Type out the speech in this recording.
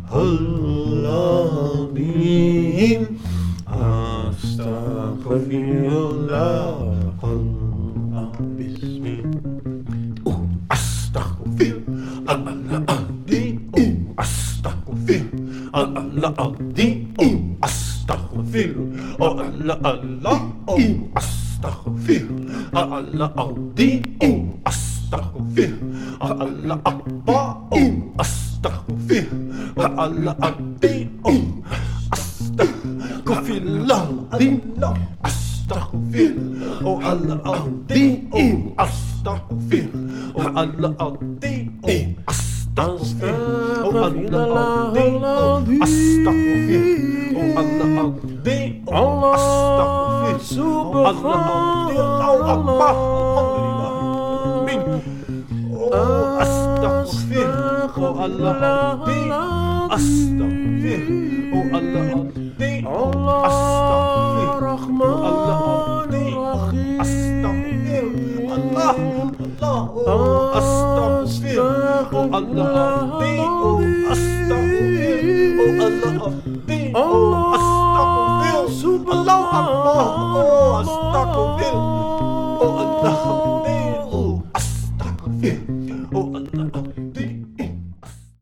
Astaghfirullahaladzim, Astaghfirullahaladzim, Astaghfirullahaladzim, Astaghfirullahaladzim, Astaghfirullahaladzim, Astaghfirullahaladzim, Astaghfirullahaladzim, Astaghfirullahaladzim, Astaghfirullahaladzim, Astaghfirullahaladzim, Astaghfirullahaladzim, Astaghfirullahaladzim, Astaghfirullahaladzim, Allah Subhanallah, Astaghfirullahaladzim, Astaghfirullahaladzim, Allah Rahmanir Rahim, Astaghfirullahaladzim, Allah Subhanallah, Astaghfirullahaladzim,